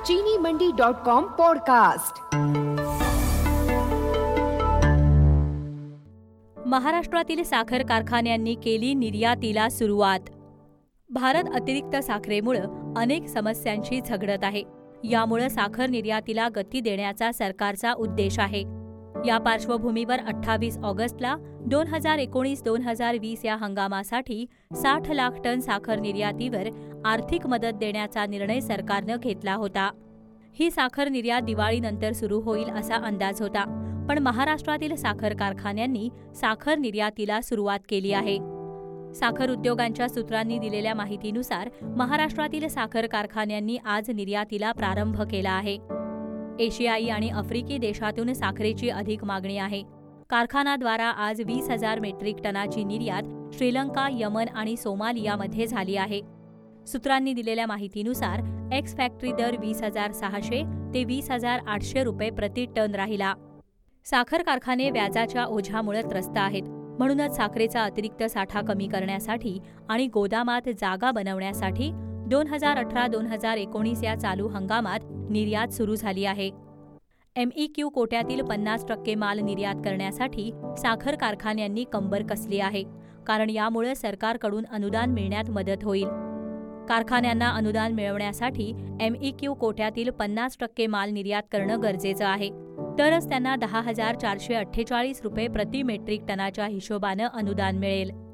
चीनीमंडी.com podcast. महाराष्ट्रातील साखर कारखान्यांनी केली निर्यातीला सुरुवात। भारत अतिरिक्त साखरेमुळे अनेक समस्यांशी झगडत आहे। यामुळे साखर निर्यातीला गती देण्याचा सरकारचा उद्देश आहे। या पार्श्वभूमीवर 28 ऑगस्टला 2019-2020 या हंगामासाठी 60 लाख टन साखर निर्यातीवर आर्थिक मदत देण्याचा निर्णय सरकारनं घेतला होता। ही साखर निर्यात दिवाळीनंतर सुरू होईल असा अंदाज होता, पण महाराष्ट्रातील साखर कारखान्यांनी साखर निर्यातीला सुरुवात केली आहे। साखर उद्योगांच्या सूत्रांनी दिलेल्या माहितीनुसार महाराष्ट्रातील साखर कारखान्यांनी आज निर्यातीला प्रारंभ केला आहे। एशियाई आणि आफ्रिकी देशातून साखरेची अधिक मागणी आहे। कारखानाद्वारा आज 20,000 मेट्रिक टनाची निर्यात श्रीलंका, यमन आणि सोमालियामध्ये झाली आहे। सूत्रांनी दिलेल्या माहितीनुसार एक्स फॅक्टरी दर 20,600 ते 20,800 रुपये प्रति टन राहिला। साखर कारखाने व्याजाच्या ओझ्यामुळे त्रस्त आहेत, म्हणूनच साखरेचा अतिरिक्त साठा कमी करण्यासाठी आणि गोदामात जागा बनवण्यासाठी 2018-2019 या चालू हंगामात निर्यात सुरू झाली आहे। MEQ कोट्यातील 50% माल निर्यात करण्यासाठी साखर कारखान्यांनी कंबर कसली आहे, कारण यामुळे सरकारकडून अनुदान मिळण्यात मदत होईल। कारखान्यांना अनुदान मिळवण्यासाठी MEQ कोट्यातील 50% माल निर्यात करणं गरजेचं आहे, तरच त्यांना 10,448 रुपये प्रति मेट्रिक टनाच्या हिशोबानं अनुदान मिळेल।